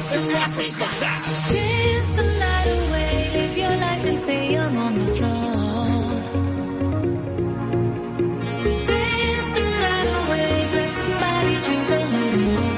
Western Africa. Dance the night away, live your life and stay young on the floor. Dance the night away, grab somebody, drink a little more.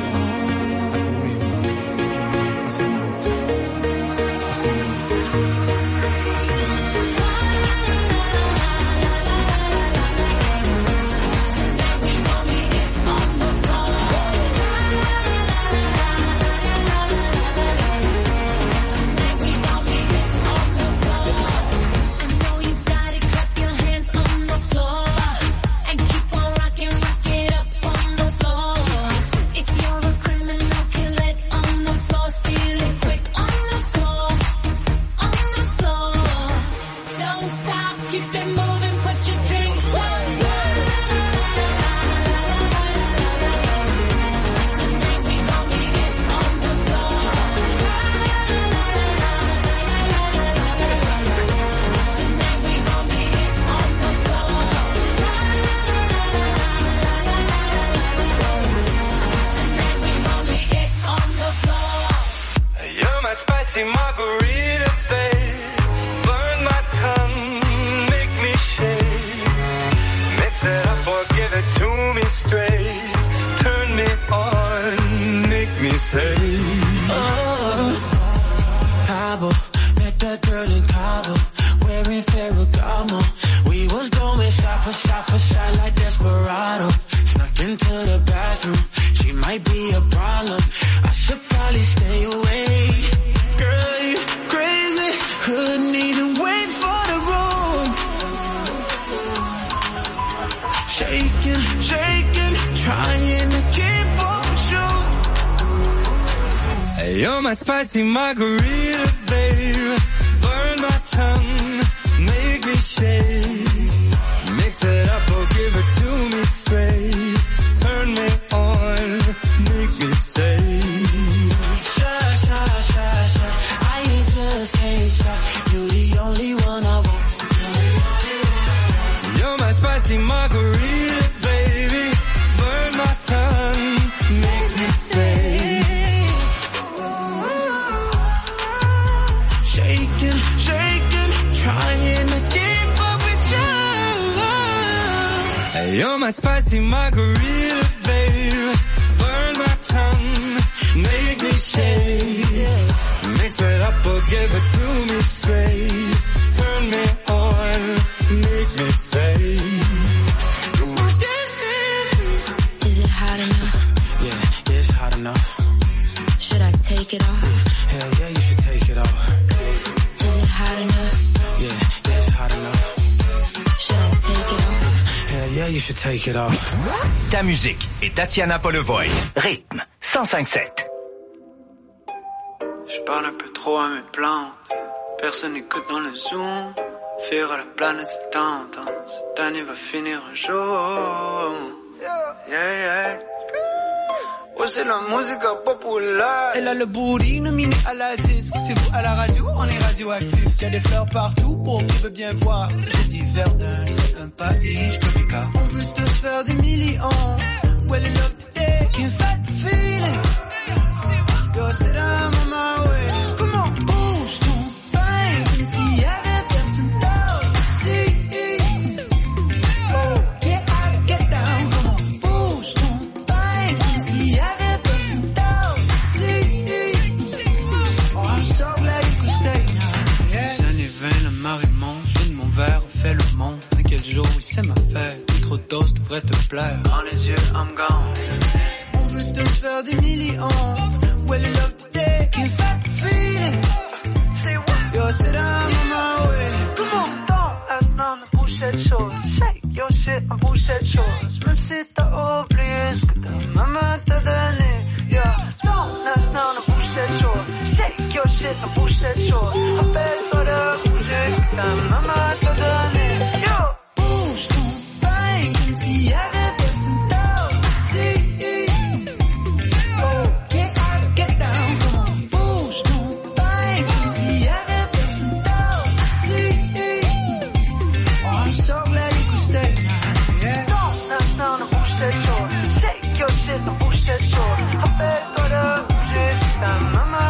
Spicy margarita, babe. Burn my tongue, make me shake. Mix it up or give it to me straight. Turn me on, make me say. Sha, sha, sha, sha. I just can't stop. You're the only one I want. You're my spicy margarita, baby. Burn my tongue, make me say. Trying to keep up with you. You're my spicy margarita, babe. Burn my tongue, make me shake. Mix it up or give it to me straight. Turn me on, make me say. Is it hot enough? Yeah, it's hot enough. Should I take it off? Hell yeah, you should take it off. Is it hot enough? Yeah, it's hot enough. Should I take it off? Hell yeah, you should take it off. Ta musique et Tatiana Polevoy. Rythme 105.7. Je parle un peu trop à mes plantes. Personne n'écoute dans le zoom. Fuir à la planète c'est tendance. Cette année va finir un jour. Yeah, yeah. Oh, c'est la musique populaire. Elle a le booty nominé à la disque. C'est vous à la radio, on est radioactif. Y'a des fleurs partout pour qui veut bien voir. J'ai dit Verdun, c'est un pays, Comica. On veut tous faire des millions. Well, in love today, can't fight the feeling. Yo, sit down on my way. Come on, bouge ton pain, comme s'il y avait personne d'autre ici. Oh, get out, get down. Come on, bouge ton pain, comme s'il y avait personne d'autre ici. Oh, I'm so glad you could stay now. Yeah. Les années 20, la marée monte. J'ai de mon verre, fait le monde. Un quel jour, oui, c'est ma fête. Microdose devrait te plaire. Dans les yeux, I'm gone. On veut tous faire des millions. Well, in love today, can't fight the feeling. Yo, sit down on my way. Come on. Don't ask none de bouger cette chose. Shake your shit, on bouge cette chose. Même si t'as oublié ce que ta maman t'a donné. Yeah, don't ask none de bouger cette chose. Shake your shit, on bouge cette chose. Rappelle-toi de bouger ce que ta maman t'a donné. Yo, bouge ton pain, comme s'il y avait personne d'autre ici. Shake your shit, on bouge cette chose. Rappelle-toi de bouger, c'est ta maman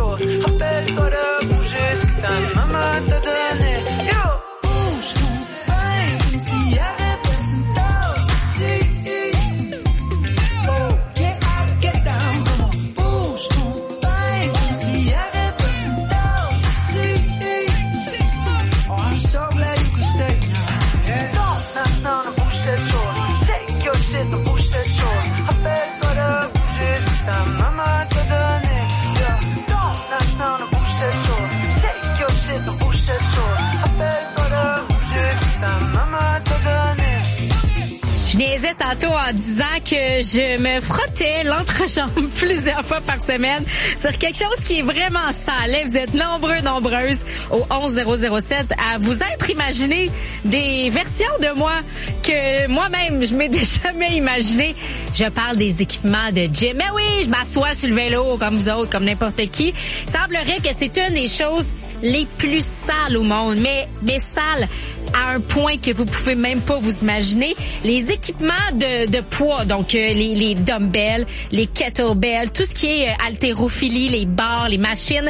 chose. Rappelle-toi de bouger ce que ta maman t'a donné. Yo, bouge ton pain comme s'il y avait personne d'autre ici. Oh, get out, get down, come on. Bouge ton pain comme s'il y avait personne d'autre ici. Oh, I'm so glad you could stay now. Yeah. Non, bouge cette chose. Shake your shit, non, bouge cette chose. Rappelle-toi de bouger ce que ta maman t'a donné. Non, bouge cette chose. Shake your shit, non, bouge cette chose. Rappelle-toi de bouger ce que ta maman t'a donné. Je niaisais tantôt en disant que je me frottais l'entrejambe plusieurs fois par semaine sur quelque chose qui est vraiment sale. Vous êtes nombreuses au 11007 à vous être imaginé des versions de moi que moi-même je m'étais jamais imaginé. Je parle des équipements de gym. Mais oui, je m'assois sur le vélo comme vous autres, comme n'importe qui. Il semblerait que c'est une des choses les plus sales au monde, mais sales à un point que vous pouvez même pas vous imaginer. Les équipements de poids, donc les dumbbells, les kettlebells, tout ce qui est haltérophilie, les barres, les machines,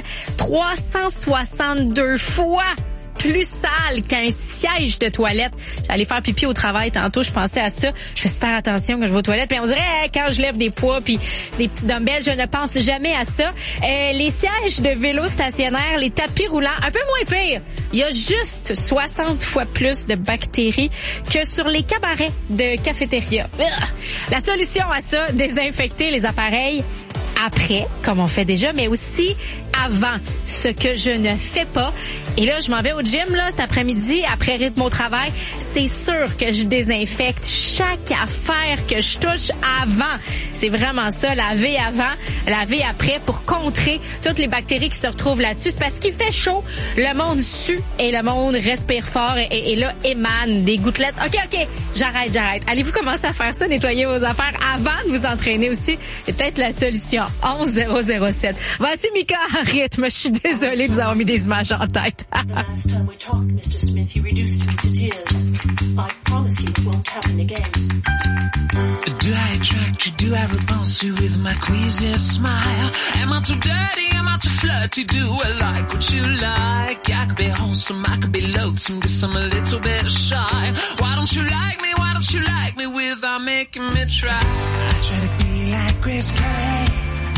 362 fois plus sale qu'un siège de toilette. J'allais faire pipi au travail tantôt, je pensais à ça. Je fais super attention quand je vais aux toilettes. Puis on dirait quand je lève des poids puis des petits dumbbells, je ne pense jamais à ça. Les sièges de vélo stationnaire, les tapis roulants, un peu moins pire. Il y a juste 60 fois plus de bactéries que sur les cabarets de cafétéria. La solution à ça, désinfecter les appareils après, comme on fait déjà, mais aussi avant, ce que je ne fais pas. Et là, je m'en vais au gym là cet après-midi, après rythme au travail. C'est sûr que je désinfecte chaque affaire que je touche avant. C'est vraiment ça, laver avant, laver après pour contrer toutes les bactéries qui se retrouvent là-dessus. C'est parce qu'il fait chaud, le monde sue et le monde respire fort et là émane des gouttelettes. OK, j'arrête. Allez-vous commencer à faire ça, nettoyer vos affaires avant de vous entraîner aussi? C'est peut-être la solution. 11007. Voici Mika en rythme. Je suis désolée de vous avoir mis des images en tête. Last time we talked, Mr. Smith, you reduced me to tears. I promise you it won't happen again. Do I attract you? Do I repulse you with my queasy smile? Am I too dirty? Am I too flirty? Do I like what you like? I could be wholesome, I could be loathsome, guess I'm a little bit shy. Why don't you like me? Why don't you like me without making me try? I try to be like Grace Kelly,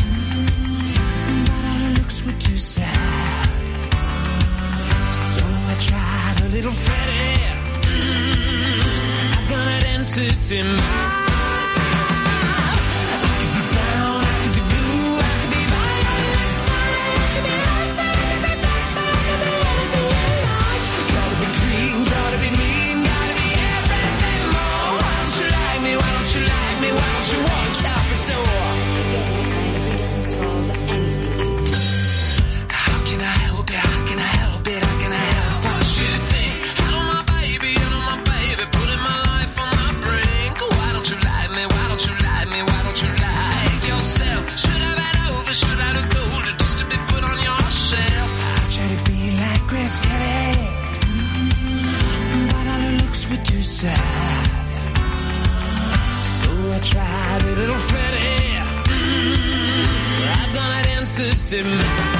but all her looks were too sad. So I tried a little Freddie. I've got an entity mind. Tried a little Freddie. I've got an entity mind.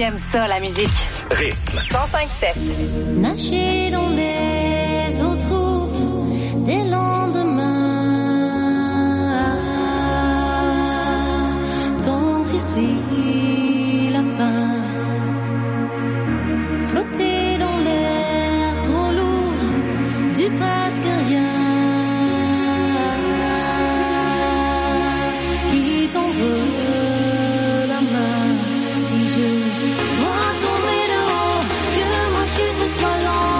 aime ça, la musique. Rythme. 105.7. Nager dans les eaux troubles des lendemains, tendre ici la fin, flotter dans l'air trop lourd du presque rien, qui t'envoie la main si je dois tomber de haut, que ma chute soit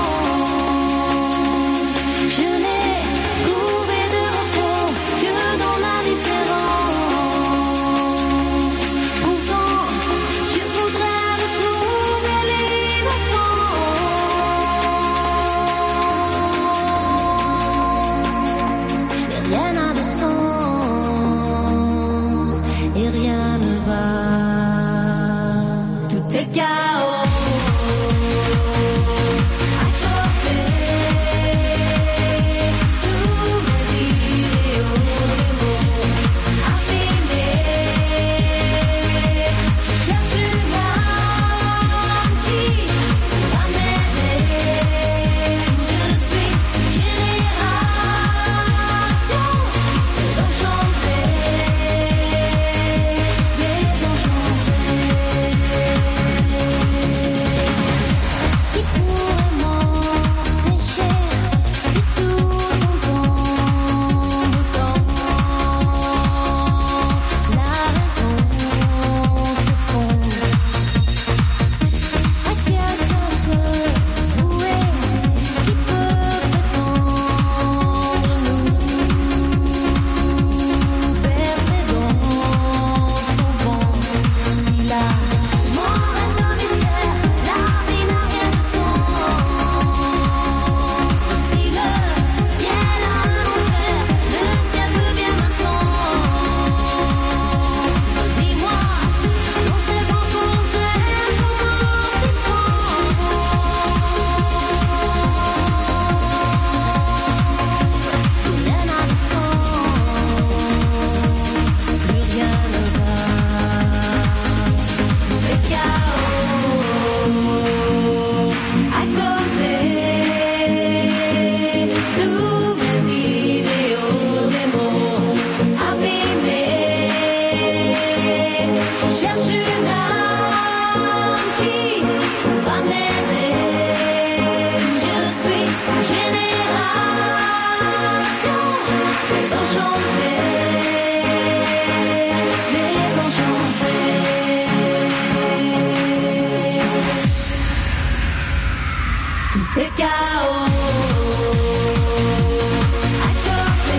lente. Je n'ai trouvé de repos que dans la différence. Pourtant, je voudrais retrouver l'innocence. Mais rien n'a de sens et rien ne va. Tout est chaos. À côté, tous mes idéaux, les mots abîmés. Je cherche une âme qui va m'aider. Je suis génération désenchantée, qui pourrait m'empêcher du tout entendre tant. La raison s'effondre. À qui a sens voué, qui peut prétendre nous bercer dans son ventre? Si la mort est un mystère, la vie n'a rien de temps. Si le ciel a un enfer, le ciel peut bien m'attendre. Dis-moi, dans ces vents contraires, comment s'y prendre? Plus rien n'a de sens, plus rien ne va. C'est chaos. À côté, tous mes idéaux, des mots abîmés. Je cherche une âme qui va m'aider. Je suis génération désenchantée, désenchantée. Tout est chaos. À côté,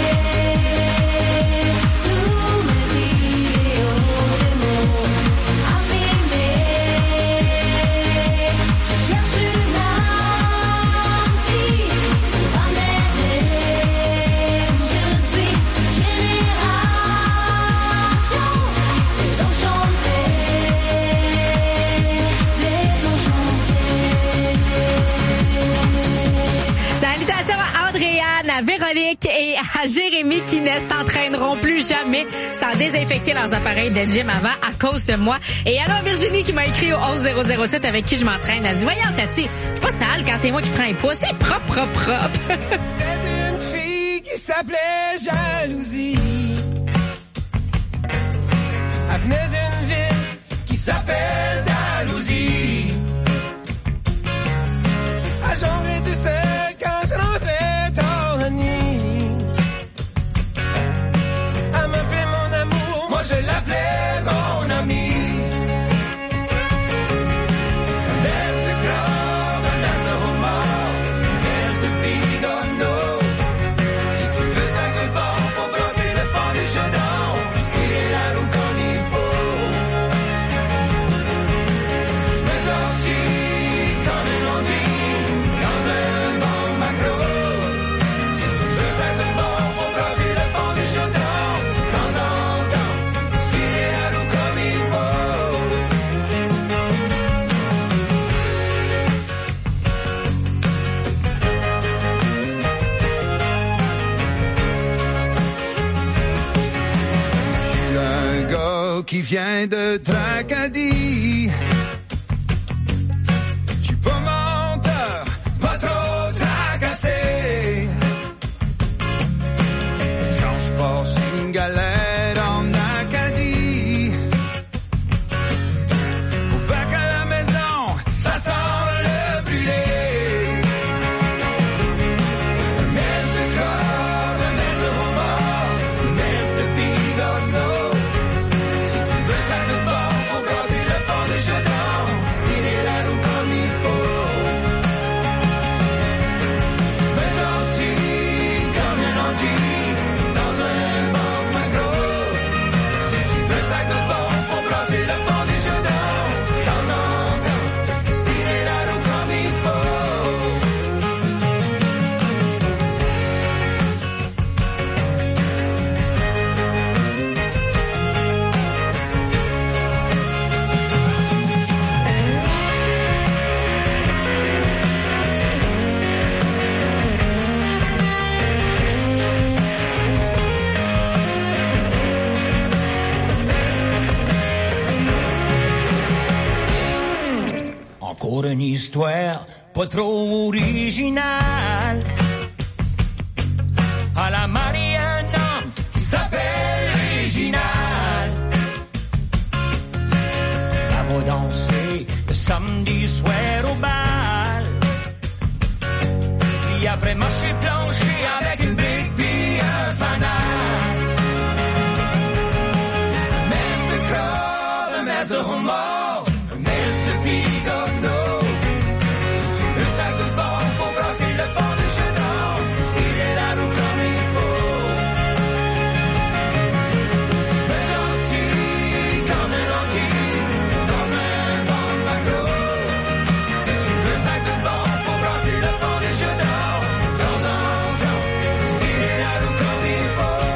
tous mes idéaux, des mots abîmés. Je cherche une âme qui va m'aider. Je suis génération désenchantée, Salutations à Andréane, à Véronique et à Jérémy qui ne s'entraîneront plus jamais sans désinfecter leurs appareils de gym avant à cause de moi. Et alors Virginie qui m'a écrit au 11007 avec qui je m'entraîne. Elle dit, voyons Tati, je suis pas sale quand c'est moi qui prends les poids. C'est propre, propre, propre. C'était une fille qui s'appelait Jalousie. Elle venait d'une ville qui s'appelle Dalhousie. Elle jonglait tout seul quand je rentrais tard la nuit. Elle m'appelait mon amour, moi je l'appelais mon ami. Best the club and that's the whole mall. Best the beat on no. Si tu veux ça que bon, faut brosser le fond du chaudron. Tirer la roue comme il faut. Je me tortille comme une ondine dans un bon macro. Si tu veux ça que bon, faut brosser le fond du chaudron. De temps en temps, tirer la roue comme il faut. Je suis un gars qui vient de Tracadie. histoire pas trop originale. À la mariée, un homme qui s'appelle Réginald. Je la vois danser le samedi soir au bal. Puis après marcher plancher avec une brique puis un fanal. Mr. Crow, Mr. Homo, Mr. Peacock, no. Si tu veux ça tout bon, faut brasser le fond du chaudron. Tirer la roue comme il faut. Je me gentil comme un anti dans un bon macro. Si tu veux ça tout bon, faut brasser le fond du chaudron. De temps en temps, tirer la roue comme il faut.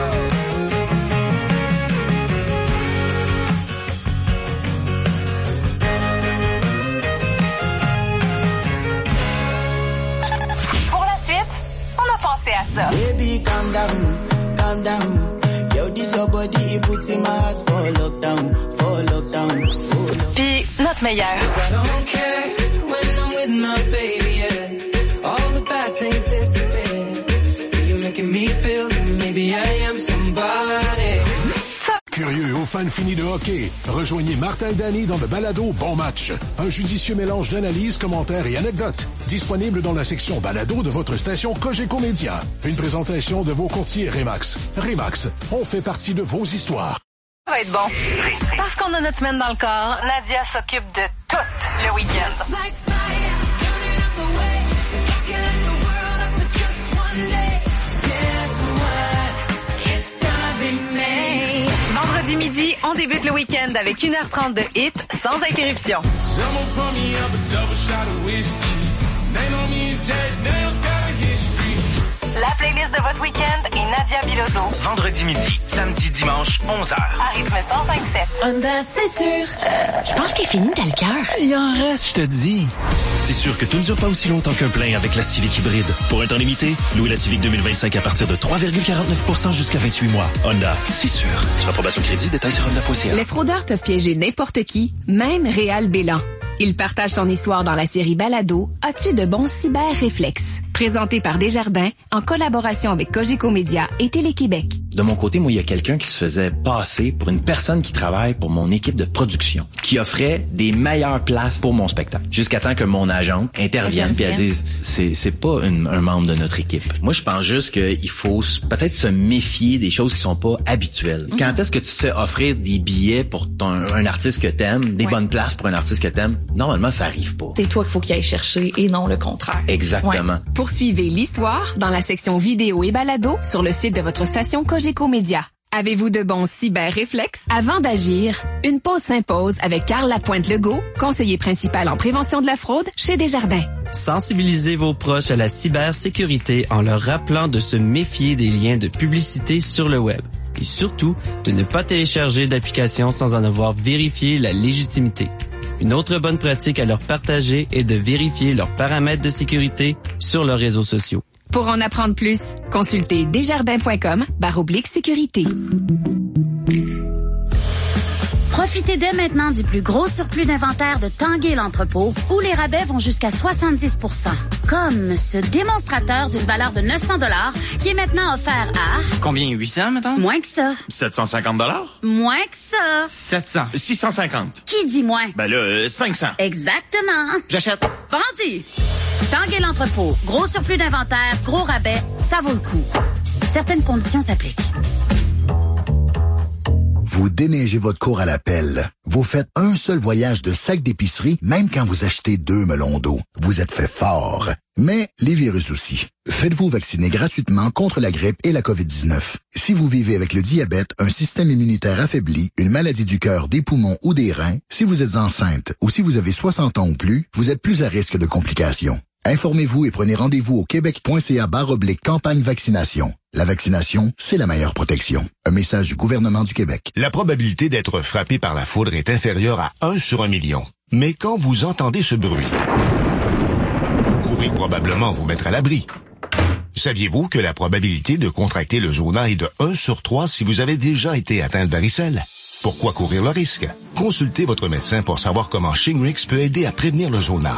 Pour la suite, on a pensé à ça. Baby, calm down, calm down. Yo, this your body, it puts in my heart for lockdown, for lockdown, for lockdown. Puis notre meilleur. I don't care when I'm with my baby, yeah. All the bad things disappear. You're making me feel that maybe I am somebody. Curieux aux fans finis de hockey, rejoignez Martin et Danny dans le balado Bon Match. Un judicieux mélange d'analyses, commentaires et anecdotes. Disponible dans la section balado de votre station Cogeco Média. Une présentation de vos courtiers Remax. Remax, on fait partie de vos histoires. Ça va être bon. Parce qu'on a notre semaine dans le corps, Nadia s'occupe de tout le week-end. Like fire, turning up the way, rocking the world up for just one day. Guess what? It's gonna be me. Vendredi midi, on débute le week-end avec 1h30 de hits sans interruption. La playlist de votre week-end est Nadia Bilodeau. Vendredi midi, samedi, dimanche, 11h. À rythme 105.7. Honda, c'est sûr. Je pense qu'il finit dans le cœur. Il en reste, je te dis. C'est sûr que tout ne dure pas aussi longtemps qu'un plein avec la Civic hybride. Pour un temps limité, louez la Civic 2025 à partir de 3,49% jusqu'à 28 mois. Honda, c'est sûr. Sur approbation crédit, détails sur honda.ca. Les fraudeurs peuvent piéger n'importe qui, même Réal Bélan. Il partage son histoire dans la série Balado « As-tu de bons cyber-réflexes ?» Présenté par Desjardins, en collaboration avec Cogeco Média et Télé-Québec. De mon côté, moi, il y a quelqu'un qui se faisait passer pour une personne qui travaille pour mon équipe de production, qui offrait des meilleures places pour mon spectacle. Jusqu'à temps que mon agent intervienne puis elle dise « c'est pas un membre de notre équipe ». Moi, je pense juste qu'il faut peut-être se méfier des choses qui sont pas habituelles. Mm-hmm. Quand est-ce que tu te fais offrir des billets pour un artiste que t'aimes, des bonnes places pour un artiste que t'aimes? Normalement, ça arrive pas. C'est toi qu'il faut qu'il aille chercher et non le contraire. Exactement. Ouais. Poursuivez l'histoire dans la section vidéo et balado sur le site de votre station Cogeco Média. Avez-vous de bons cyber-réflexes? Avant d'agir, une pause s'impose avec Carl Lapointe-Legault, conseiller principal en prévention de la fraude chez Desjardins. Sensibilisez vos proches à la cybersécurité en leur rappelant de se méfier des liens de publicité sur le web. Et surtout, de ne pas télécharger d'applications sans en avoir vérifié la légitimité. Une autre bonne pratique à leur partager est de vérifier leurs paramètres de sécurité sur leurs réseaux sociaux. Pour en apprendre plus, consultez desjardins.com/sécurité. Profitez dès maintenant du plus gros surplus d'inventaire de Tanguay l'entrepôt, où les rabais vont jusqu'à 70%. Comme ce démonstrateur d'une valeur de 900 $ qui est maintenant offert à... Combien? 800, mettons? Moins que ça. 750 $? Moins que ça. 700. 650. Qui dit moins? Ben là, 500. Exactement. J'achète. Vendu. Tanguay l'entrepôt. Gros surplus d'inventaire, gros rabais, ça vaut le coup. Certaines conditions s'appliquent. Vous déneigez votre cour à la pelle. Vous faites un seul voyage de sac d'épicerie, même quand vous achetez 2 melons d'eau. Vous êtes fait fort. Mais les virus aussi. Faites-vous vacciner gratuitement contre la grippe et la COVID-19. Si vous vivez avec le diabète, un système immunitaire affaibli, une maladie du cœur, des poumons ou des reins, si vous êtes enceinte ou si vous avez 60 ans ou plus, vous êtes plus à risque de complications. Informez-vous et prenez rendez-vous au québec.ca/campagne vaccination. La vaccination, c'est la meilleure protection. Un message du gouvernement du Québec. La probabilité d'être frappé par la foudre est inférieure à 1 sur 1 million. Mais quand vous entendez ce bruit, vous courez probablement vous mettre à l'abri. Saviez-vous que la probabilité de contracter le zona est de 1 sur 3 si vous avez déjà été atteint de varicelle? Pourquoi courir le risque? Consultez votre médecin pour savoir comment Shingrix peut aider à prévenir le zona.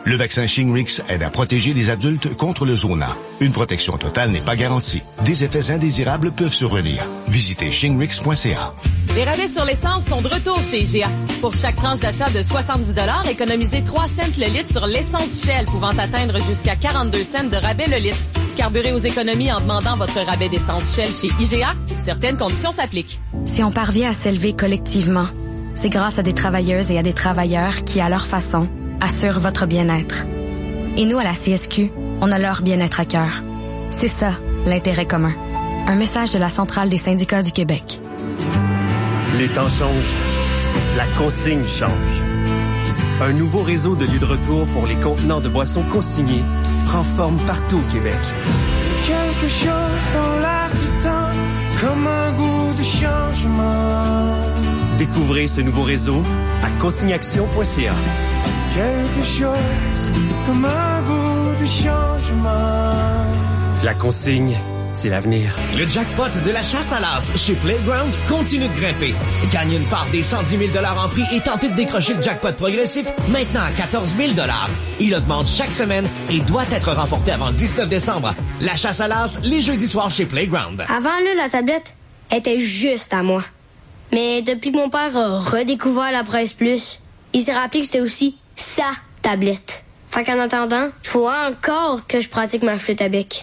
Le vaccin Shingrix aide à protéger les adultes contre le zona. Une protection totale n'est pas garantie. Des effets indésirables peuvent survenir. Visitez shingrix.ca. Les rabais sur l'essence sont de retour chez IGA. Pour chaque tranche d'achat de 70 $, économisez 3 cents le litre sur l'essence Shell, pouvant atteindre jusqu'à 42 cents de rabais le litre. Carburez aux économies en demandant votre rabais d'essence Shell chez IGA. Certaines conditions s'appliquent. Si on parvient à s'élever collectivement, c'est grâce à des travailleuses et à des travailleurs qui, à leur façon, assurent votre bien-être. Et nous, à la CSQ, on a leur bien-être à cœur. C'est ça, l'intérêt commun. Un message de la Centrale des syndicats du Québec. Les temps changent. La consigne change. Un nouveau réseau de lieux de retour pour les contenants de boissons consignés prend forme partout au Québec. Quelque chose dans l'air du temps, comme un goût de changement. Découvrez ce nouveau réseau à consigneaction.ca. Quelque chose comme un goût de changement. La consigne, c'est l'avenir. Le jackpot de la chasse à l'as chez Playground continue de grimper. Gagne une part des 110 000 $ en prix et tentez de décrocher le jackpot progressif maintenant à 14 000 $. Il augmente chaque semaine et doit être remporté avant le 19 décembre. La chasse à l'as, les jeudis soirs chez Playground. Avant, là, la tablette était juste à moi. Mais depuis que mon père a redécouvert la Presse Plus, il s'est rappelé que c'était aussi sa tablette. Fait qu'en attendant, il faut encore que je pratique ma flûte à bec.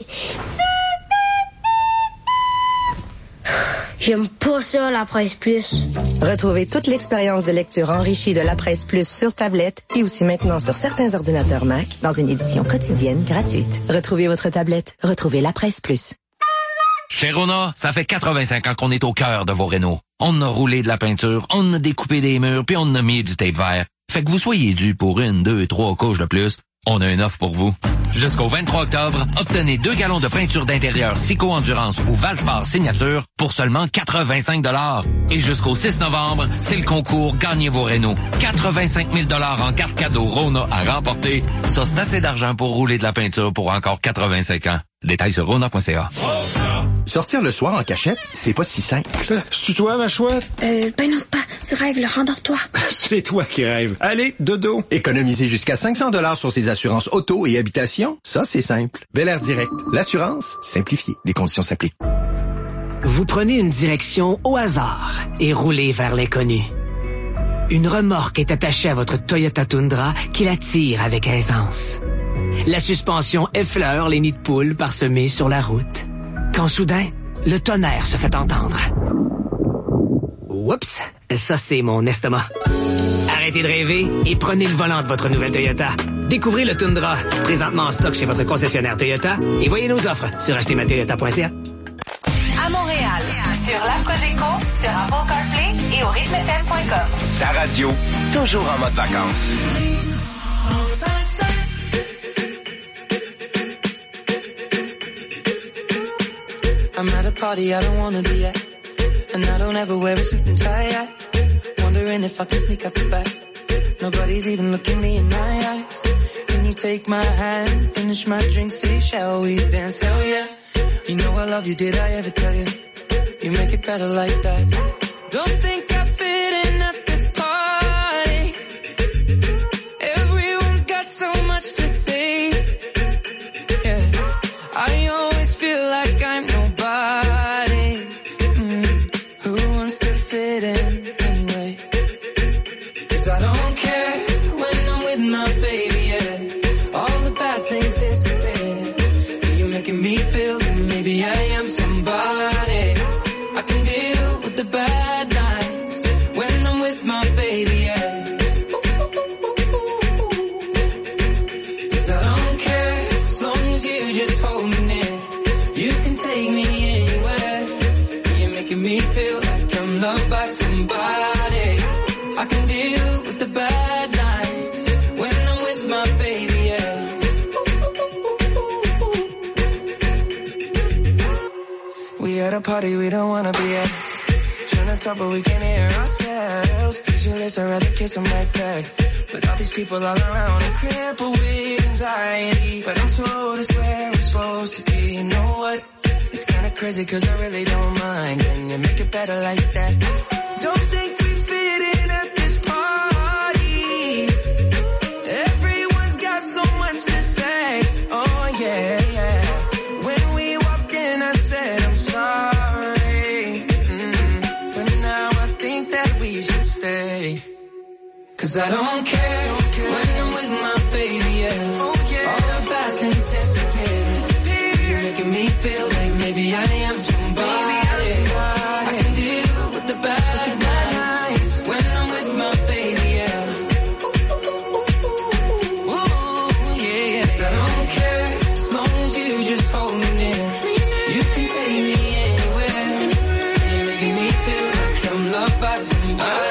J'aime pas ça, la Presse Plus. Retrouvez toute l'expérience de lecture enrichie de la Presse Plus sur tablette et aussi maintenant sur certains ordinateurs Mac dans une édition quotidienne gratuite. Retrouvez votre tablette. Retrouvez la Presse Plus. Chez Rona, ça fait 85 ans qu'on est au cœur de vos rénaux. On a roulé de la peinture, on a découpé des murs, puis on a mis du tape vert. Fait que vous soyez dû pour 1, 2, 3 couches de plus, on a une offre pour vous. Jusqu'au 23 octobre, obtenez 2 gallons de peinture d'intérieur Sico Endurance ou Valspar Signature pour seulement 85 $. Et jusqu'au 6 novembre, c'est le concours Gagnez vos rénaux. 85 000 $ en carte cadeau Rona à remporter. Ça, c'est assez d'argent pour rouler de la peinture pour encore 85 ans. Détails sur rona.ca. Sortir le soir en cachette, c'est pas si simple. C'est toi, ma chouette? Ben non, pas. Tu rêves, le rendors-toi. C'est toi qui rêves. Allez, dodo. Économiser jusqu'à 500 $ sur ses assurances auto et habitation, ça, c'est simple. Bel Air Direct. L'assurance simplifiée. Des conditions s'appliquent. Vous prenez une direction au hasard et roulez vers l'inconnu. Une remorque est attachée à votre Toyota Tundra qui la tire avec aisance. La suspension effleure les nids de poules parsemés sur la route. Quand soudain, le tonnerre se fait entendre. Oups, ça c'est mon estomac. Arrêtez de rêver et prenez le volant de votre nouvelle Toyota. Découvrez le Tundra, présentement en stock chez votre concessionnaire Toyota, et voyez nos offres sur achetermatoyota.ca. À Montréal, sur l'app Cogeco, sur Apple CarPlay et au rythmefm.com. Ta radio, toujours en mode vacances. I'm at a party I don't wanna be at, and I don't ever wear a suit and tie yet. Wondering if I can sneak out the back. Nobody's even looking me in my eyes. Can you take my hand, finish my drink, say shall we dance? Hell yeah. You know I love you, did I ever tell you? You make it better like that. Don't think I fit in at this party. Everyone's got so much to say. Yeah, I always feel like I'm nobody. Who wants to fit in anyway? 'Cause I don't care when I'm with my baby, yeah. All the bad things disappear. You're making me feel that maybe I am somebody. I can deal with the bad nights when I'm with my baby, yeah. 'Cause I don't care as long as you just hold me near. You can take me anywhere. You're making me feel like I'm loved by somebody. I can deal with the bad nights when I'm with my baby, yeah. We at a party we don't wanna be at. Trying to talk but we can't hear ourselves. Pictureless, I'd rather kiss them right back. But all these people all around are crippled with anxiety. But I'm told it's where I'm supposed to be. You know what? It's kinda crazy 'cause I really don't mind. Can you make it better like that? Don't think we fit in at this party. Everyone's got so 'Cause I don't care when I'm with my baby, yeah. All the bad things disappear. You're making me feel like maybe I am somebody. I can deal with the bad nights when I'm with my baby, yeah. Ooh, yeah, yes, I don't care as long as you just hold me near. You can take me anywhere. You're making me feel like I'm loved by somebody.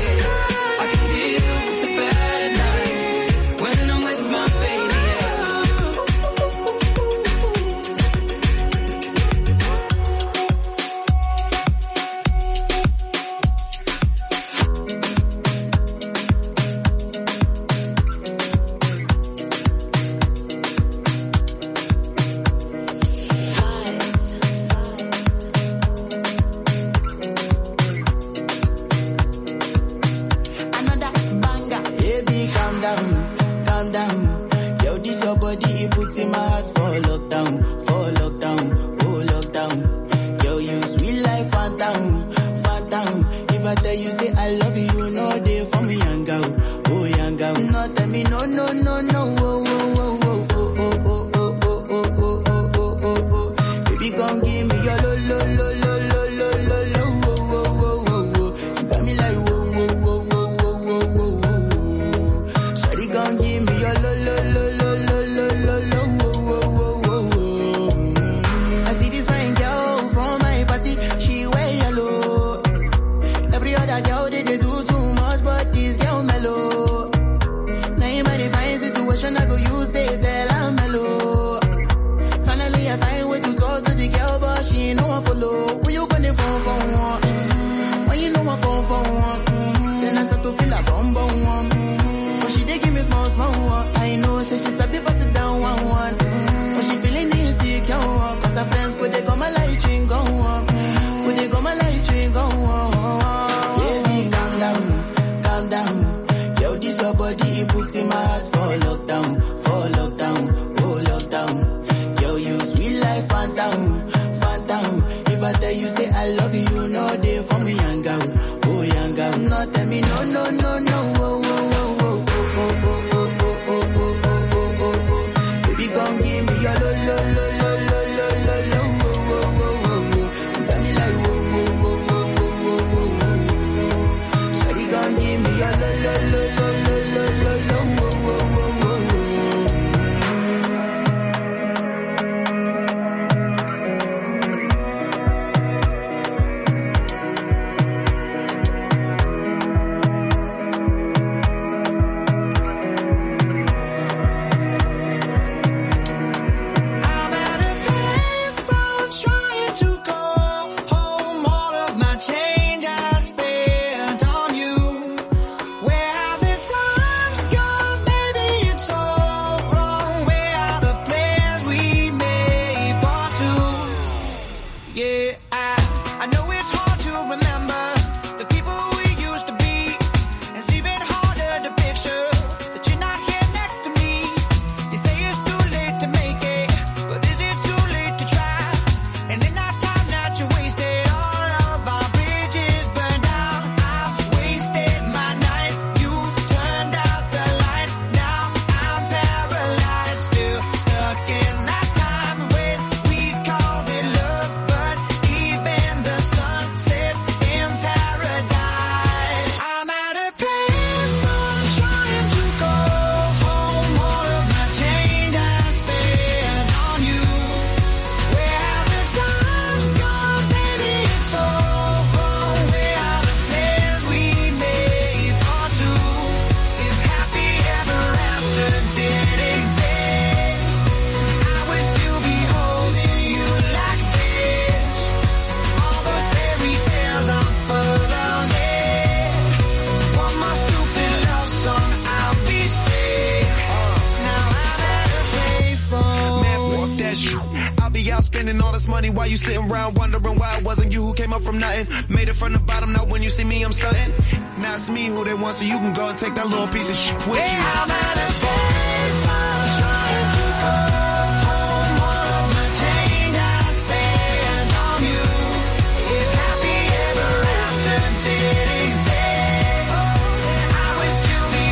spending all this money while you sitting around wondering why it wasn't you who came up from nothing. Made it from the bottom, now when you see me, I'm stunting. Now it's me who they want, so you can go and take that little piece of shit with you. I'm at a baseball trying to go home. All of my change I spent on you. If happy ever after did exist, I would still be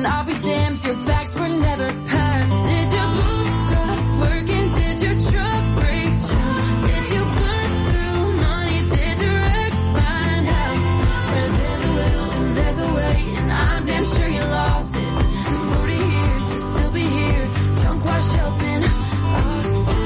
and I'll be damned, your bags were never packed. Did your boobs stop working? Did your truck break down? Did you burn through money? Did your ex find out? Where there's a will and there's a way, and I'm damn sure you lost it. In 40 years, you'll still be here, drunk, washed up in Austin.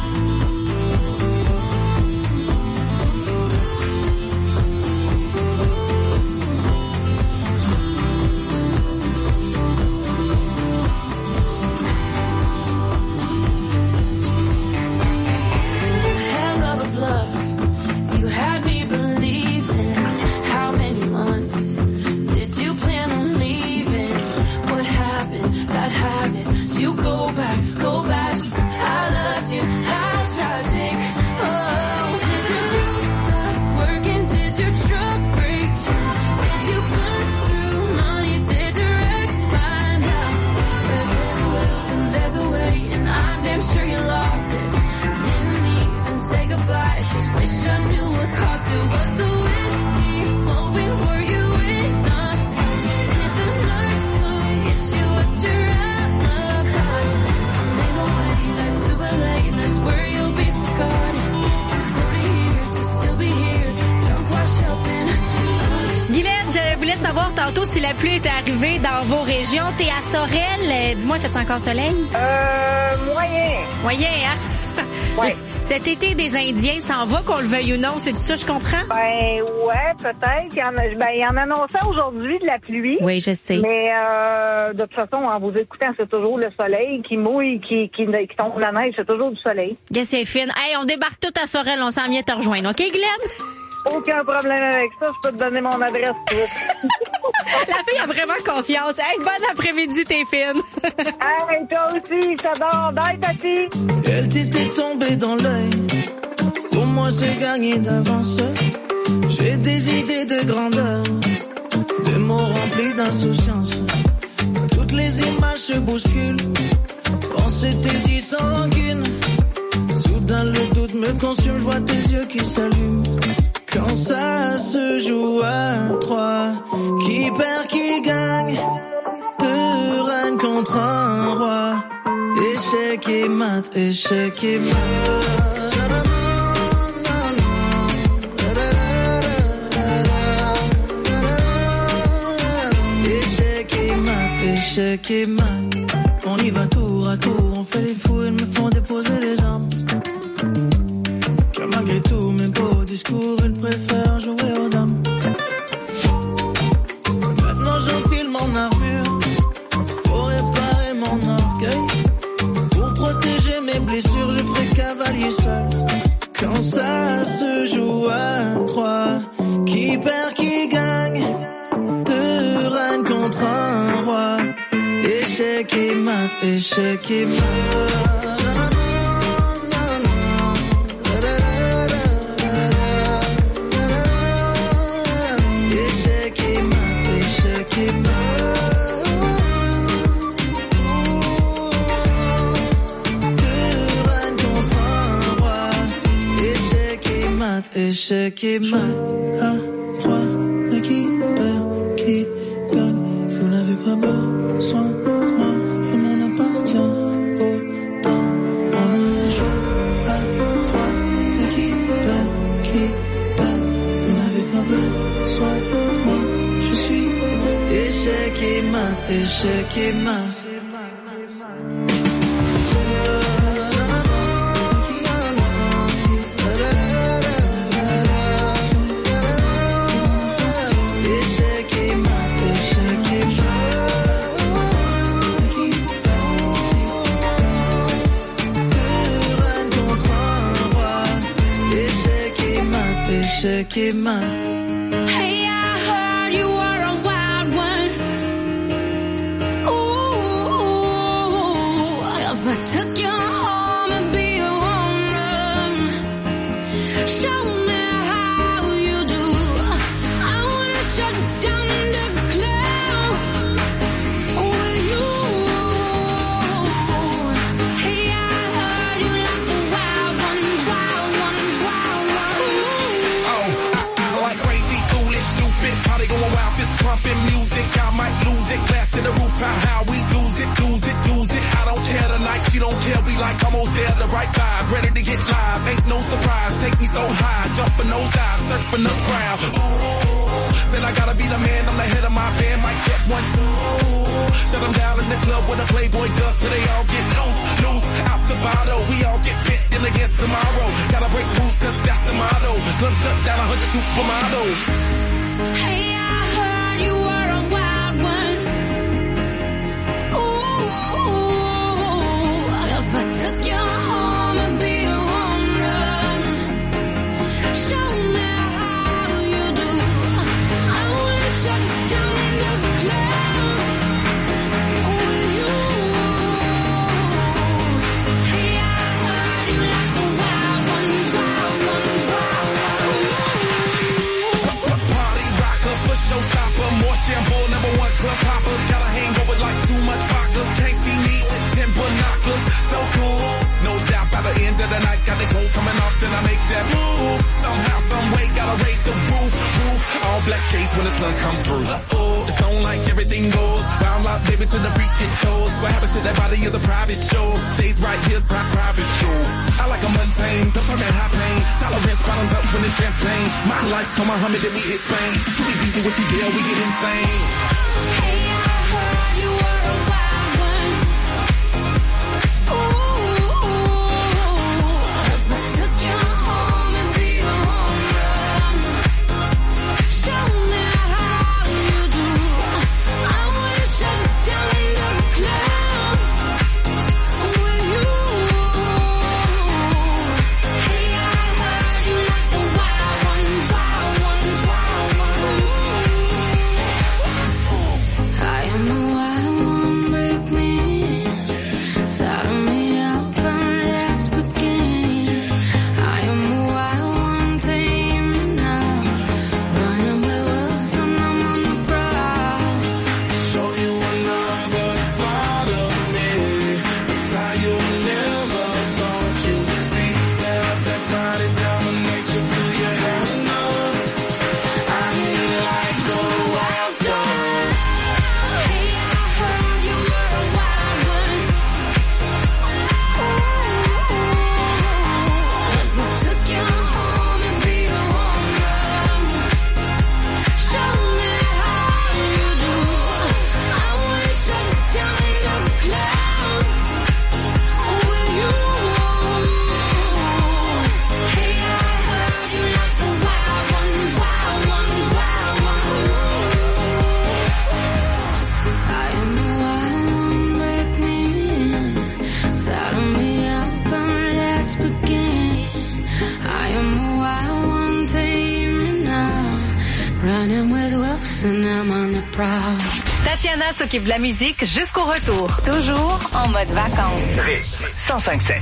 Go back, I loved you, how tragic. Oh, did your boobs stop working? Did your truck break down? Did you burn through money? Did your ex find out? Where there's a will and there's a way, and I'm damn sure you lost it. Didn't even say goodbye, just wish I knew what caused it. Was the whiskey flowing? Were you enough? Did the nurse come get you? What's your that's where you'll be forgotten. In 40 years, you'll still be here, drunk, washed up in... Guylaine, je voulais savoir tantôt si la pluie était arrivée dans vos régions. T'es à Sorel. Dis-moi, fait-tu encore soleil? Moyen. Moyen, hein? Ouais. Cet été des Indiens s'en va, qu'on le veuille ou non, c'est ça, je comprends? Ben, ouais, peut-être. Il y en annonçait aujourd'hui de la pluie. Oui, je sais. Mais, de toute façon, en vous écoutant, c'est toujours le soleil qui mouille, qui tombe la neige, c'est toujours du soleil. Yes, c'est fine. Hey, on débarque tout à Sorel, on s'en vient te rejoindre. OK, Guylaine? Aucun problème avec ça, je peux te donner mon adresse. La fille a vraiment confiance. Hey, bon après-midi, t'es fine. Hey, toi aussi, j'adore. Bye, Tati. Elle t'était tombée dans l'œil. Pour moi, j'ai gagné d'avance. J'ai des idées de grandeur, des mots remplis d'insouciance. Toutes les images se bousculent. On s'était dit sans rancune. Soudain, le doute me consume. Je vois tes yeux qui s'allument. Quand ça se joue à 3, qui perd, qui gagne, deux reines contre un roi. Échec et mat, échec et mat. Échec et mat, échec et mat. On y va tour à tour, on fait les fous, ils me font déposer les armes. Car malgré tous mes beaux discours, ils préfèrent jouer aux dames. Maintenant j'enfile mon armure pour réparer mon orgueil. Pour protéger mes blessures, je ferai cavalier seul. Quand ça se joue à 3, qui perd, qui gagne, deux reines contre un roi. Échec et mat, échec et mat. Échec et mat, à 3, mais qui perd, qui gagne, vous n'avez pas besoin de moi, je m'en appartiens aux dames. On a joué à 3, mais qui perd, qui gagne, vous n'avez pas besoin de moi, je suis échec et mat, échec et mat. Échec et mat. Hey, I heard you were a wild one. Ooh, if I took you home and be your home run, show me how you do. I wanna shut down the cloud with you. Hey, I heard you like the wild one, wild one, wild one. Crazy, foolish, stupid, probably going wild, fist pumping music. I might lose it, glass to the roof, tell we like almost there, the right vibe, ready to get live. Ain't no surprise, take me so high, jump a nose dive, surfing the crowd. Ooh, said I gotta be the man, I'm the head of my band, mic check 1, 2. Shut them down in the club with a Playboy does, so they all get loose, out the bottle. We all get fit in again tomorrow. Gotta break rules, cause that's the motto. Club shut down 100 supermodels. Hey, I heard you were a wild one. Ooh, if I took you home, it'd be a home run. Show me how you do. I wanna shut down in the club with you. Hey, I heard you like the wild ones, wild ones, wild ones. Party rocker, for showstopper, more shampoo, number one club hopper. Got a hangover like too much vodka. Can't see me with 10 binoculars. So cool, no doubt by the end of the night, got the clothes coming off, then I make that move. Somehow, some way, gotta raise the roof. All black shades when the sun come through. It's on like everything goes. Round lock, baby, to the freak it shows. What happens to that body is a private show. Stays right here, private show. I like a mundane, don't permit high pain. Tolerance bottoms up when it's champagne. My life, come on, Muhammad, then we hit fame. Too easy with you, deal, we get insane. Hey, I heard you were a wild one. Ooh, if I took you home, it'd be a home run. Show me how you do. I wanna shut down in the club with you. Hey, I heard you like the wild ones, wild ones, wild ones. I am the wild one, break me, saddle me up and let's begin. I am the wild one, tame me now, running with wolves and I'm on the prowl. Show you another side of me. It's how you never thought you would see. Tear up that body, dominate you till you have enough. I need like the wild stuff. Hey, I heard you were a wild one. Ooh, if I took you home, it'd be a home run. Show me how you do. I wanna shut down in the club with you. Hey, I heard you like the wild ones, wild ones, wild ones. I am the wild one, break me in, saddle me up and let's begin. I am the wild one, tame me now, running with wolves and I'm on the prowl. Tatiana s'occupe de la musique jusqu'au retour. Toujours en mode vacances. Rythme 105.7.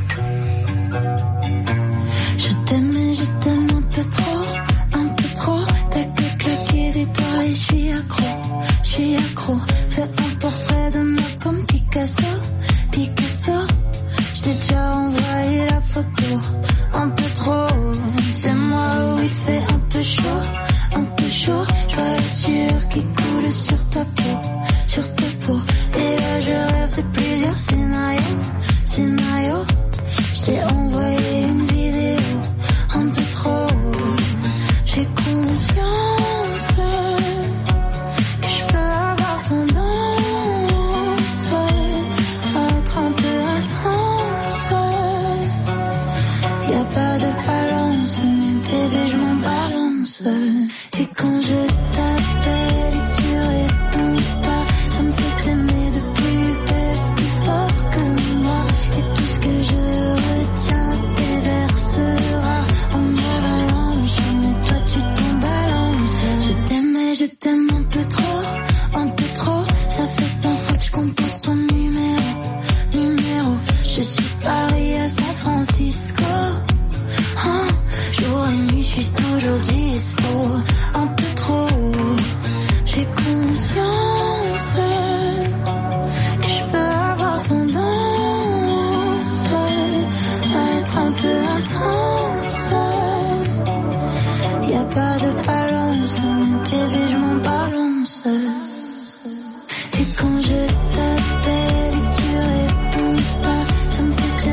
Je t'aime un peu trop, un peu trop. T'as que claquer des doigts et je suis accro. Fais un portrait de moi comme Picasso. Je t'ai déjà envoyé la photo, un peu trop. C'est moi où il fait un peu chaud. Je vois la sueur qui coule sur ta peau. Et là je rêve de plusieurs scénarios. Je t'ai envoyé une vidéo, un peu trop. J'ai conscience que je peux avoir tendance à être un peu intense. Y'a pas de balance, mais bébé je m'en balance. Et quand je t'appelle et que tu réponds pas, ça me fait t'aimer de plus belle, c'est plus fort que moi. Et tout ce que je retiens, c'est tes versera en avalanche. Mais toi tu t'en balances. Je t'aime un peu trop. Ça fait 100 fois que je compose ton numéro. Je suis Paris à San Francisco. Jour et nuit, je suis toujours dispo. Un peu trop. J'ai conscience que je peux avoir tendance à être un peu intense. Y'a pas de balance, mais bébé je m'en balance. Et quand je t'appelle et que tu réponds pas, ça me fait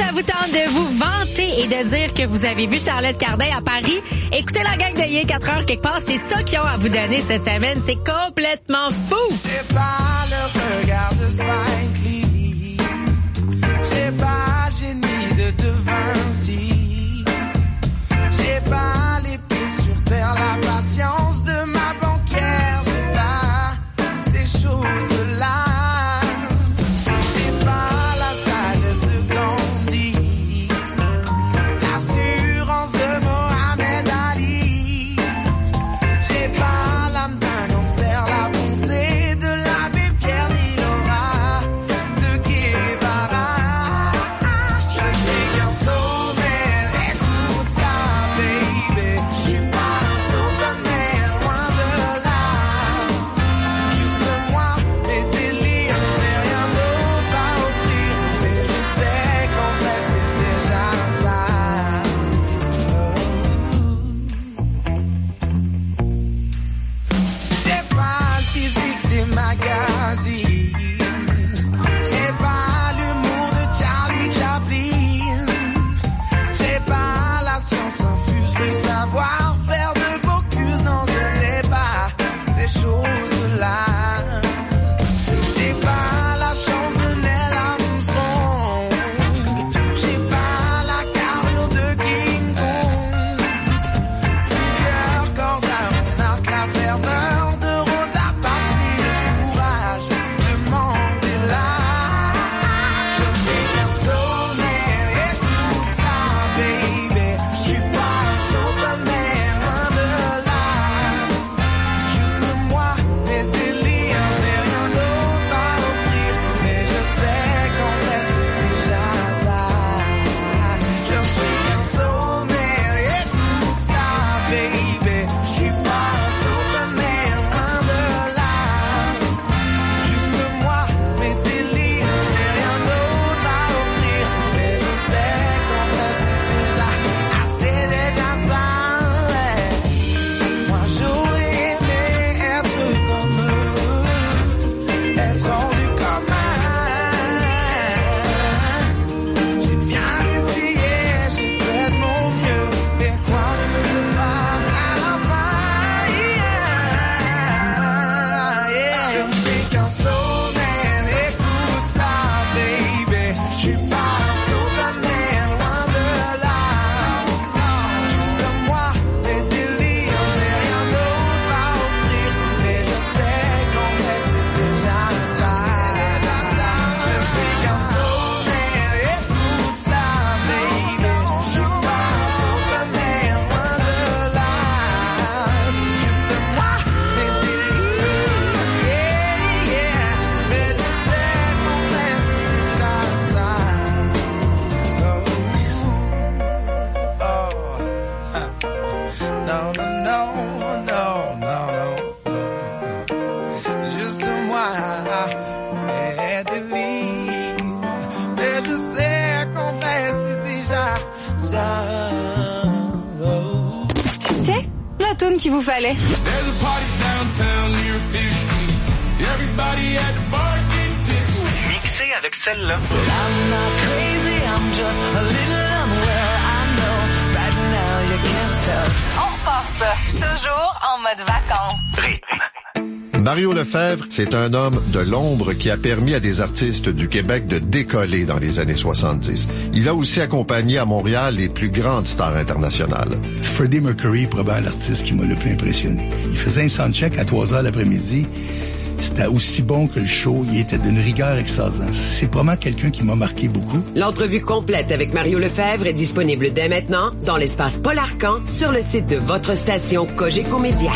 ça vous tente de vous vanter et de dire que vous avez vu Charlotte Cardin à Paris, écoutez la gang de Yé 4 heures quelque part. C'est ça qu'ils ont à vous donner cette semaine. C'est complètement fou! J'ai pas le regard de Spike Lee. J'ai pas le génie de De Vinci. J'ai pas les pieds sur terre, la patience de ma banquière. J'ai pas ces choses-là. J'ai pas la sagesse de Gandhi, l'assurance de Mohamed Ali. J'ai pas l'âme d'un gangster, la bonté de l'abbé Pierre ni l'aura de Guevara. Je suis qu'un sommet, écoute ça, baby. Je suis pas un Superman, loin de là. Juste moi, mes délires, je n'ai rien d'autre à offrir. Mais je sais qu'en fait c'est déjà ça. J'ai pas le physique des magazines. J'ai pas l'humour de Charlie Chaplin. J'ai pas la science infuse, le savoir-faire de Bocuse. Non, je n'ai pas ces choses-là. J'ai pas la chance de Neil Armstrong. J'ai pas la carrure de King Kong. Plusieurs cordes à mon arc, la ferveur de Rosa Parks, ni le courage de Mandela. Je suis qu'un sommet, écoute ça, baby. Je suis pas un Superman, loin de là. Juste moi, mes délires, j'ai rien d'autre à offrir. Mais je sais qu'en fait c'est déjà ça. Je suis qu'un sommet, écoute ça, baby. Je suis pas un Superman, loin de là. Juste moi, mes délires, j'ai rien d'autre à offrir. Mais je sais qu'en fait c'est déjà ça. Moi j'aurais aimé être comme eux, être hors du commun. J'ai bien essayé, j'ai fait de mon mieux, mais quoi que je fasse à la fin, je suis qu'un sommet, écoute ça, baby. Je suis pas un Superman, loin de là. Juste moi, mes délires, j'ai rien d'autre à offrir. Mais je sais qu'en fait c'est déjà ça. Je suis qu'un sommet, écoute ça, baby. Je suis pas un Superman, loin de là. Juste moi, mes délires, mais je sais qu'en fait c'est déjà ça. Non, non, non, non, non, non. Juste moi, mes délires, mais je sais qu'en fait c'est déjà ça. Tiens, la toune qu'il vous fallait. There's a party downtown near 50. Everybody at the bar getting tipsy. Mixé avec celle-là. I'm not crazy, I'm just a little unwell. I know, right now you can't tell. On repart ça, toujours en mode vacances. Rythme. Mario Lefebvre, c'est un homme de l'ombre qui a permis à des artistes du Québec de décoller dans les années 70. Il a aussi accompagné à Montréal les plus grandes stars internationales. Freddie Mercury, probablement l'artiste qui m'a le plus impressionné. Il faisait un soundcheck à 3h l'après-midi. C'était aussi bon que le show. Il était d'une rigueur extraordinaire. C'est probablement quelqu'un qui m'a marqué beaucoup. L'entrevue complète avec Mario Lefebvre est disponible dès maintenant dans l'espace Paul Arcan sur le site de votre station Cogeco Média.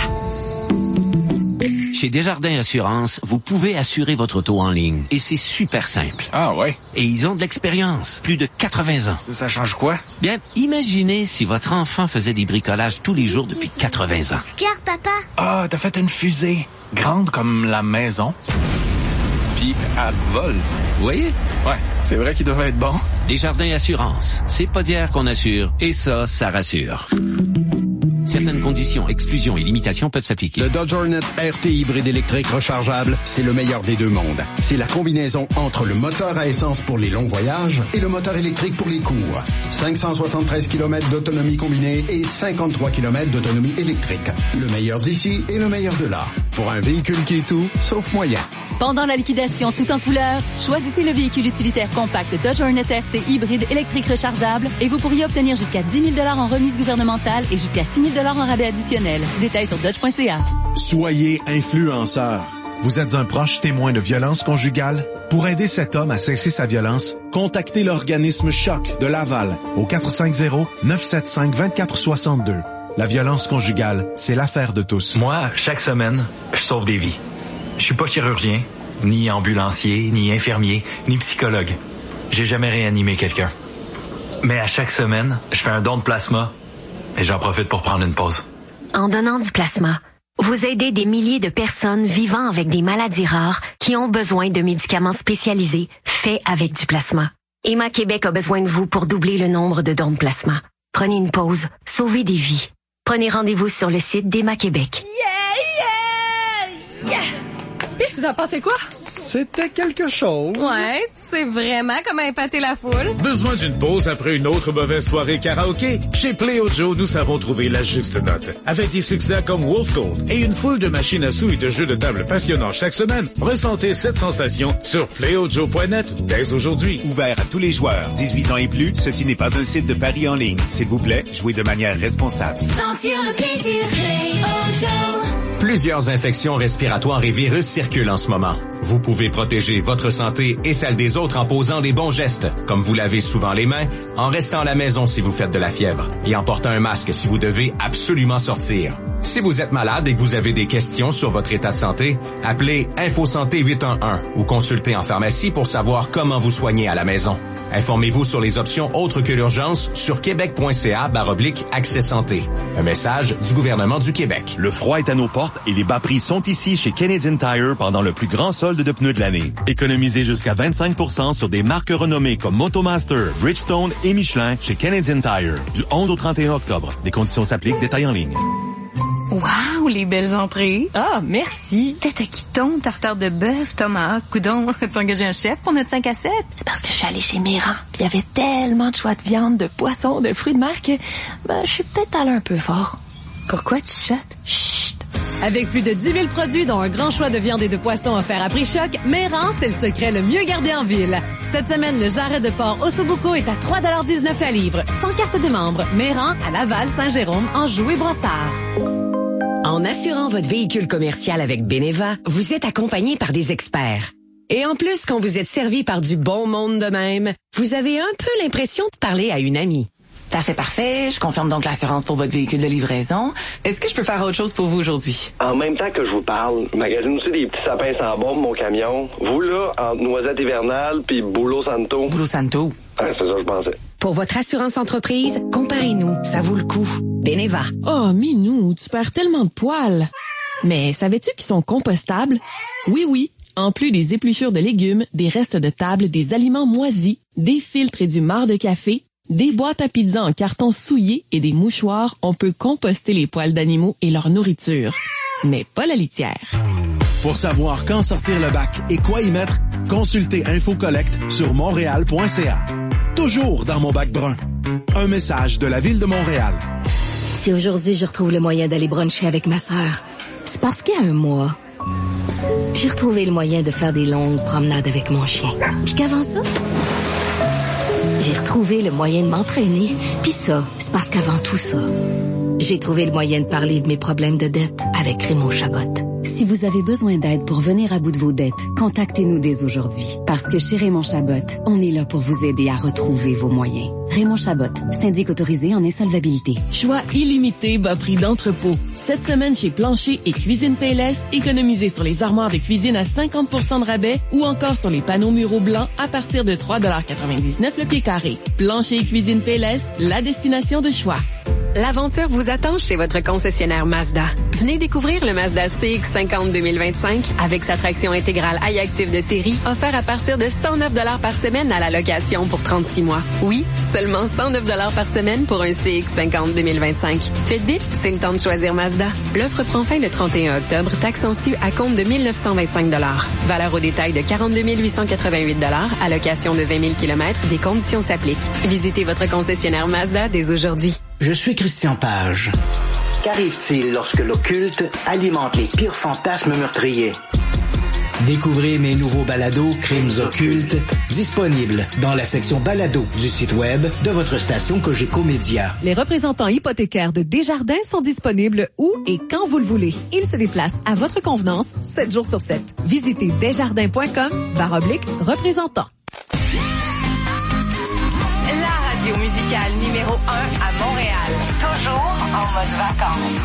Chez Desjardins Assurance, vous pouvez assurer votre auto en ligne. Et c'est super simple. Ah ouais? Et ils ont de l'expérience. Plus de 80 ans. Ça change quoi? Bien, imaginez si votre enfant faisait des bricolages tous les jours depuis 80 ans. Regarde, papa. Ah, t'as fait une fusée. Grande comme la maison. Puis, elle vole. Vous voyez? Ouais, c'est vrai qu'il devait être bon. Desjardins Assurance. C'est pas d'hier qu'on assure. Et ça rassure. Certaines conditions, exclusions et limitations peuvent s'appliquer. Le Dodge Hornet RT hybride électrique rechargeable, c'est le meilleur des deux mondes. C'est la combinaison entre le moteur à essence pour les longs voyages et le moteur électrique pour les courts. 573 km d'autonomie combinée et 53 km d'autonomie électrique. Le meilleur d'ici et le meilleur de là. Pour un véhicule qui est tout, sauf moyen. Pendant la liquidation tout en couleur, choisissez le véhicule utilitaire compact Dodge Hornet RT hybride électrique rechargeable et vous pourriez obtenir jusqu'à 10 000 en remise gouvernementale et jusqu'à 6 000 en rabais additionnel. Détails sur dodge.ca. Soyez influenceur. Vous êtes un proche témoin de violence conjugale? Pour aider cet homme à cesser sa violence, contactez l'organisme Choc de Laval au 450-975-2462. La violence conjugale, c'est l'affaire de tous. Moi, chaque semaine, je sauve des vies. Je suis pas chirurgien, ni ambulancier, ni infirmier, ni psychologue. J'ai jamais réanimé quelqu'un. Mais à chaque semaine, je fais un don de plasma et j'en profite pour prendre une pause. En donnant du plasma, vous aidez des milliers de personnes vivant avec des maladies rares qui ont besoin de médicaments spécialisés faits avec du plasma. Emma Québec a besoin de vous pour doubler le nombre de dons de plasma. Prenez une pause, sauvez des vies. Prenez rendez-vous sur le site d'Emma Québec. Vous en pensez quoi? C'était quelque chose. Ouais, c'est vraiment comme épater la foule. Besoin d'une pause après une autre mauvaise soirée karaoké? Chez Play Ojo, nous savons trouver la juste note. Avec des succès comme Wolf Gold et une foule de machines à sous et de jeux de table passionnants chaque semaine, ressentez cette sensation sur playojo.net dès aujourd'hui. Ouvert à tous les joueurs, 18 ans et plus, ceci n'est pas un site de paris en ligne. S'il vous plaît, jouez de manière responsable. Sentir le plaisir, Play Ojo. Plusieurs infections respiratoires et virus circulent en ce moment. Vous pouvez protéger votre santé et celle des autres en posant les bons gestes, comme vous lavez souvent les mains, en restant à la maison si vous faites de la fièvre et en portant un masque si vous devez absolument sortir. Si vous êtes malade et que vous avez des questions sur votre état de santé, appelez InfoSanté 811 ou consultez en pharmacie pour savoir comment vous soigner à la maison. Informez-vous sur les options autres que l'urgence sur québec.ca/accès santé. Un message du gouvernement du Québec. Le froid est à nos portes et les bas prix sont ici chez Canadian Tire pendant le plus grand solde de pneus de l'année. Économisez jusqu'à 25% sur des marques renommées comme Motomaster, Bridgestone et Michelin chez Canadian Tire. Du 11 au 31 octobre. Des conditions s'appliquent, détails en ligne. Wow, les belles entrées. Ah, merci. Tête à quiton, tartare de bœuf, tomate, coudon. As-tu engagé un chef pour notre 5 à 7? C'est parce que je suis allée chez Méran, puis il y avait tellement de choix de viande, de poisson, de fruits de mer que je suis peut-être allée un peu fort. Pourquoi tu chuchotes? Chut! Avec plus de 10 000 produits, dont un grand choix de viande et de poissons offerts à prix choc, Méran, c'est le secret le mieux gardé en ville. Cette semaine, le jarret de porc Ossobuco est à 3,19 $ la livre, sans carte de membre. Méran, à Laval, Saint-Jérôme, Anjou et Brossard. En assurant votre véhicule commercial avec Beneva, vous êtes accompagné par des experts. Et en plus, quand vous êtes servi par du bon monde de même, vous avez un peu l'impression de parler à une amie. Parfait. Je confirme donc l'assurance pour votre véhicule de livraison. Est-ce que je peux faire autre chose pour vous aujourd'hui? En même temps que je vous parle, je magasine aussi des petits sapins sans bombe, mon camion. Vous, là, entre Noisette hivernale puis Boulot Santo. Boulot Santo? Ouais, c'est ça que je pensais. Pour votre assurance entreprise, comparez-nous. Ça vaut le coup. Beneva. Oh, Minou, tu perds tellement de poils. Mais savais-tu qu'ils sont compostables? Oui. En plus des épluchures de légumes, des restes de table, des aliments moisis, des filtres et du marc de café, des boîtes à pizza en carton souillé et des mouchoirs, on peut composter les poils d'animaux et leur nourriture. Mais pas la litière. Pour savoir quand sortir le bac et quoi y mettre, consultez InfoCollect sur montréal.ca. Toujours dans mon bac brun. Un message de la Ville de Montréal. Si aujourd'hui je retrouve le moyen d'aller bruncher avec ma sœur, c'est parce qu'il y a un mois, j'ai retrouvé le moyen de faire des longues promenades avec mon chien. Puis qu'avant ça, j'ai retrouvé le moyen de m'entraîner. Puis ça, c'est parce qu'avant tout ça, j'ai trouvé le moyen de parler de mes problèmes de dette avec Raymond Chabot. Si vous avez besoin d'aide pour venir à bout de vos dettes, contactez-nous dès aujourd'hui. Parce que chez Raymond Chabot, on est là pour vous aider à retrouver vos moyens. Raymond Chabot, syndic autorisé en insolvabilité. Choix illimité, bas prix d'entrepôt. Cette semaine chez Plancher et Cuisine Payless, économisez sur les armoires de cuisine à 50% de rabais ou encore sur les panneaux muraux blancs à partir de 3,99 $ le pied carré. Plancher et Cuisine Payless, la destination de choix. L'aventure vous attend chez votre concessionnaire Mazda. Venez découvrir le Mazda CX-50 2025 avec sa traction intégrale iActive de série offert à partir de 109 $ par semaine à la location pour 36 mois. Oui, seulement 109 $ par semaine pour un CX-50 2025. Faites vite, c'est le temps de choisir Mazda. L'offre prend fin le 31 octobre, taxe en su à compte de 1 925 $. Valeur au détail de 42 888 $, allocation de 20 000 km, des conditions s'appliquent. Visitez votre concessionnaire Mazda dès aujourd'hui. Je suis Christian Page. Qu'arrive-t-il lorsque l'occulte alimente les pires fantasmes meurtriers? Découvrez mes nouveaux balados Crimes occultes, disponibles dans la section balado du site web de votre station Cogeco Média. Les représentants hypothécaires de Desjardins sont disponibles où et quand vous le voulez. Ils se déplacent à votre convenance 7 jours sur 7. Visitez desjardins.com/représentant. La radio musicale numéro 1 à Montréal. Toujours en mode vacances.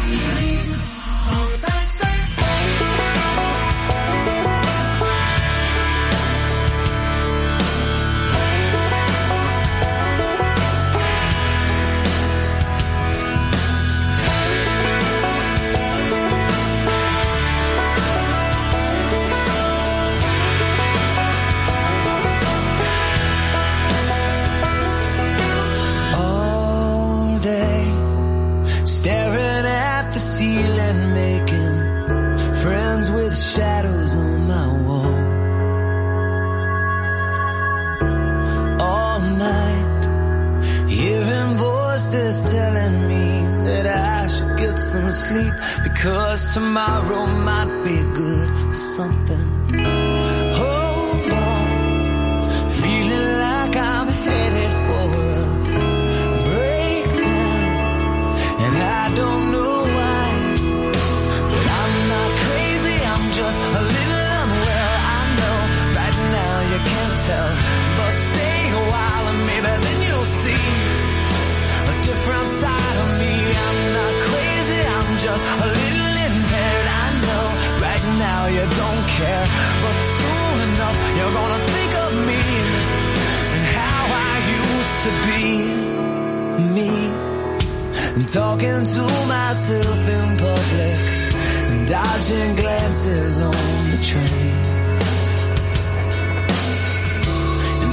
Staring at the ceiling, making friends with shadows on my wall. All night, hearing voices telling me that I should get some sleep, because tomorrow might be good for something. Hold on, feeling like I'm headed for a breakdown, and I don't know why, but I'm not crazy, I'm just a little unwell. I know right now you can't tell, but stay a while and maybe then you'll see a different side of me. I'm not crazy, I'm just a little impaired. I know right now you don't care, but soon enough you're gonna think of me and how I used to be me. And talking to myself in public and dodging glances on the train. And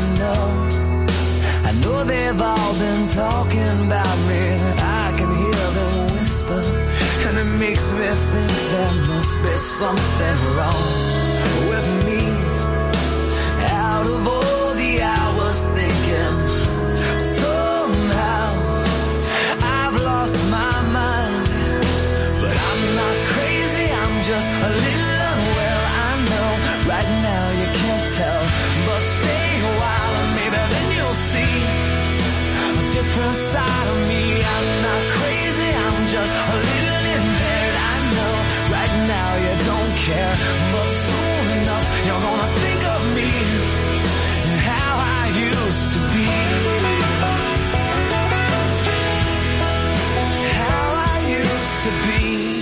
I know they've all been talking about me. I can hear them whisper, and it makes me think there must be something wrong with me. Out of all the hours thinking, somehow I've lost my mind, but I'm not crazy, I'm just a little unwell. I know right now you can't tell, but stay a while and maybe then you'll see a different side of me. I'm not crazy, I'm just a little impaired. I know right now you don't care, but soon enough you're gonna think of me and how I used to be. To be.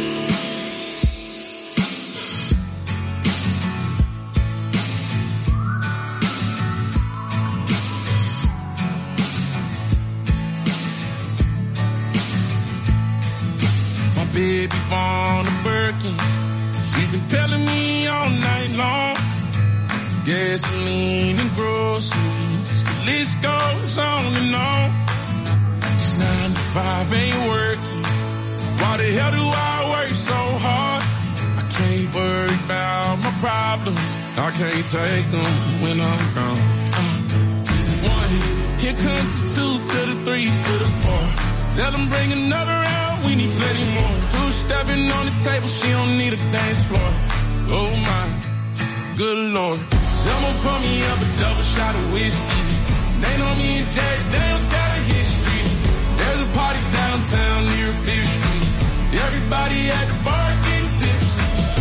My baby born a Birkin, she's been telling me all night long. Gasoline and groceries, the list goes on and on. It's 9 to 5 ain't working. Why the hell do I work so hard? I can't worry about my problems, I can't take them when I'm gone. 1, here comes the 2 to the 3 to the 4. Tell them bring another round, we need plenty more. 2 stepping on the table, she don't need a dance floor. Oh my, good lord. Someone pour me up a double shot of whiskey. They know me and Jack Daniels got a history. There's a party downtown near 5th Street. Everybody at the bar getting tipsy.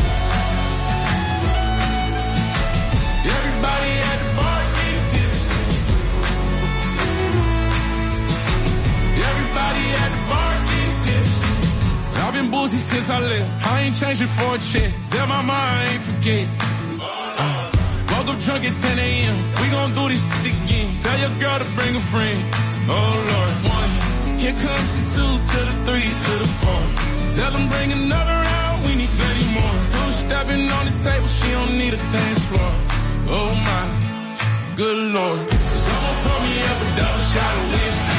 Everybody at the bar getting tipsy. Everybody at the bar getting tipsy. I've been boozy since I left, I ain't changing for a check. Tell my mom I ain't forget. Woke up drunk at 10 a.m. We gon' do this shit again. Tell your girl to bring a friend. Oh Lord. 1, here comes the 2 to the 3 to the 4. Tell them bring another round, we need plenty more. Two-stepping on the table, she don't need a dance floor. Oh my, good Lord. 'Cause I'ma pour me up a double shot of whiskey.